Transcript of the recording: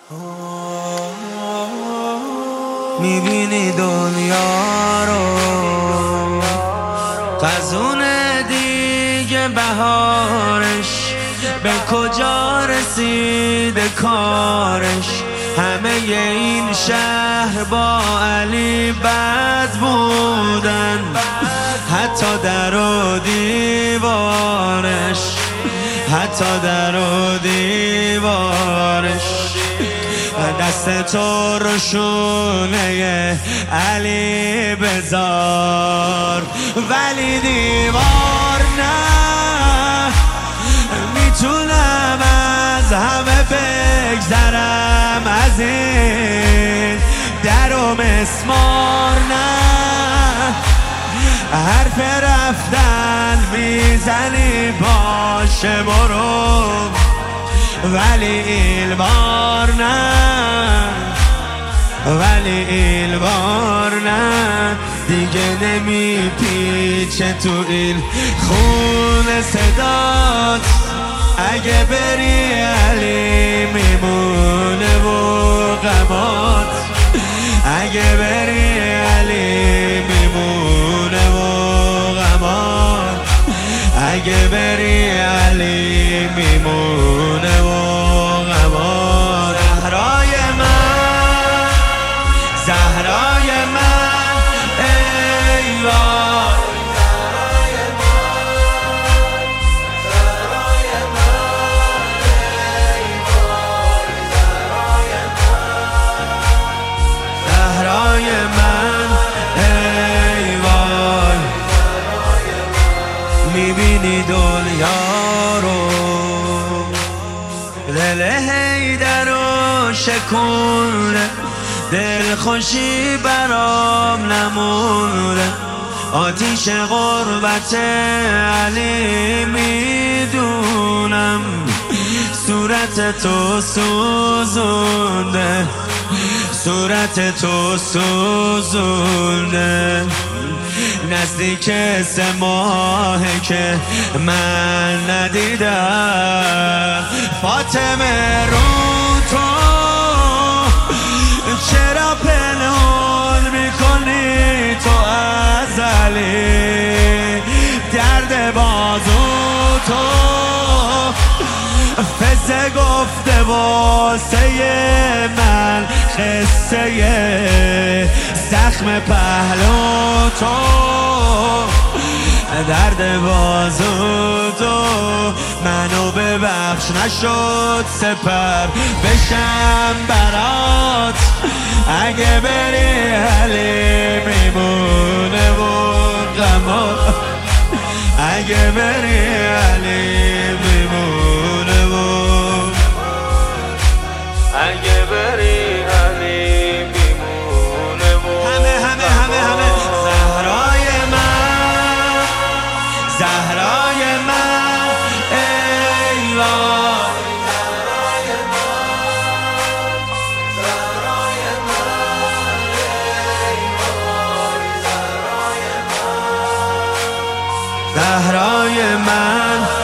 میبینی دنیا رو قزون دیگه بهارش به کجا رسیده کارش. همه این شهر با علی بد بودن، حتی در و دیوارش، حتی در و دیوارش. دست تو رو شونه علی بذار، ولی دیوار نه. میتونم از همه بگذرم، از این در و مسمار نه. حرف رفتن میزنی باشه برو، ولی این بار نه، ولی این بار نه. دیگه نمیپیچه تو این خون صدات. اگه بری علی میمونه و غمات، اگه بری علی میمونه و غمات، اگه بری علی میمونه و غمات. زهرای من، زهرای من، ای وای. زهرای من، ای وای. میبینی دنیا رو، دل حیدر رو شکونده، دل خوشی برام نمونده. آتیش غربت علی میدونم، صورت تو سوزونده، صورت تو سوزونده. نزدیک 3 ماهه که من ندیدم فاطمه رو. تو چرا پنهان میکنی تو از علی؟ درد بازو تو فزه گفته واسه من، قصه زخم پهلو تو. درد بازو تو منو ببخش، نشد سپر بشم برات. اگه بری علی میمونه و غمات، اگه بری علی میمونه و، اگه بری علی میمونه و همه. زهرای من، زهرای من، ای وای. زهرای من، ای وای. زهرای من،